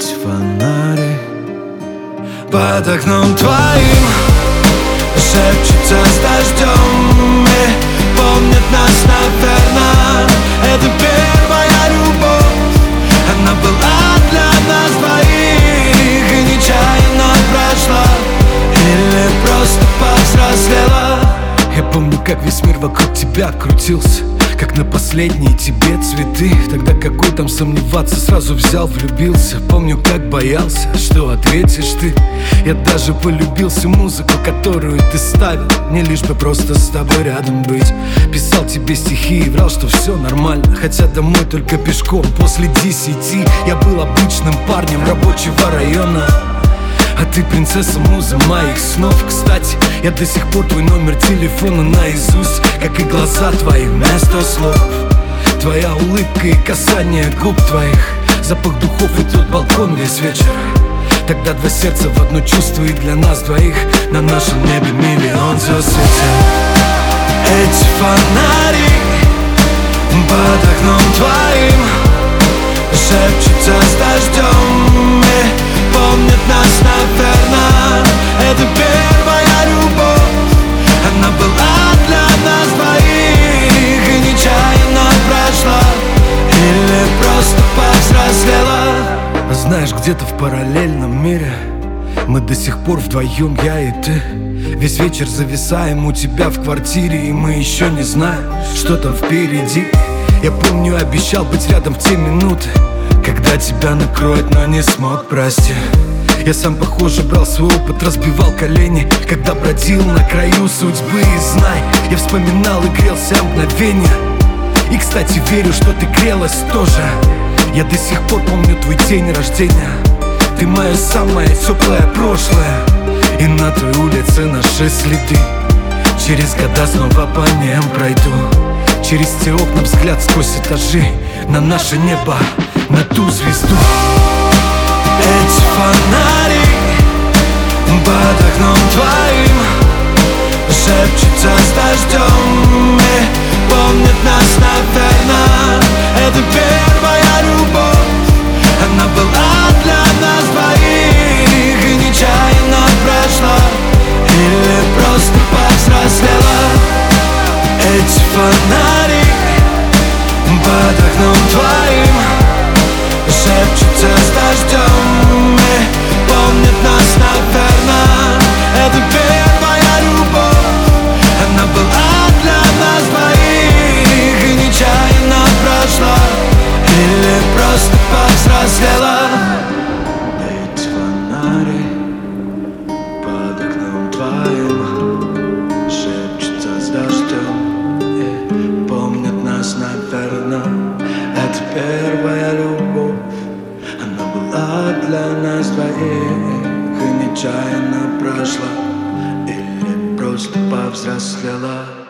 Эти фонари под окном твоим шепчутся с дождем и помнят нас, наверное. Это первая любовь, она была для нас двоих и нечаянно прошла, или просто повзрослела. Я помню, как весь мир вокруг тебя крутился, как на последние тебе цветы. Тогда какой там сомневаться, сразу взял, влюбился. Помню, как боялся, что ответишь ты. Я даже полюбился музыку, которую ты ставил, мне лишь бы просто с тобой рядом быть. Писал тебе стихи и врал, что все нормально, хотя домой только пешком после 10. Я был обычным парнем рабочего района, а ты принцесса музы моих снов. Кстати, я до сих пор твой номер телефона наизусть, как и глаза твои вместо слов. Твоя улыбка и касание губ твоих, запах духов и тот балкон весь вечер. Тогда два сердца в одно чувство, и для нас двоих на нашем небе миллион звезд светят. Эти фонари под окном твоим шепчутся с дождем и помнят нас, наверное. Это первая любовь, она была для нас двоих и нечаянно прошла, или просто повзрослела. Знаешь, где-то в параллельном мире мы до сих пор вдвоем, я и ты. Весь вечер зависаем у тебя в квартире, и мы еще не знаем, что там впереди. Я помню, обещал быть рядом в те минуты, когда тебя накроет, но не смог, прости. Я сам, похоже, брал свой опыт, разбивал колени, когда бродил на краю судьбы. И знай, я вспоминал и грелся мгновенье. И, кстати, верю, что ты грелась тоже. Я до сих пор помню твой день рождения. Ты мое самое теплое прошлое, и на той улице наши следы. Через года снова по ним пройду, через те окна взгляд сквозь этажи на наше небо, на ту звезду. Эти фонари под окном твоим шепчутся с дождем и помнят нас, наверное. Это первая любовь, она была для нас двоих и нечаянно прошла, или просто повзрослела. Эти фонари под окном твоим шепчутся с дождем и помнят нас, наверное. Это первая любовь, она была для нас двоих и нечаянно прошла, или просто повзрослела. Эти фонари под окном твоим шепчутся с дождем и помнят нас, наверное. Это первая любовь, она была для нас двоих и нечаянно прошла, или просто повзрослела.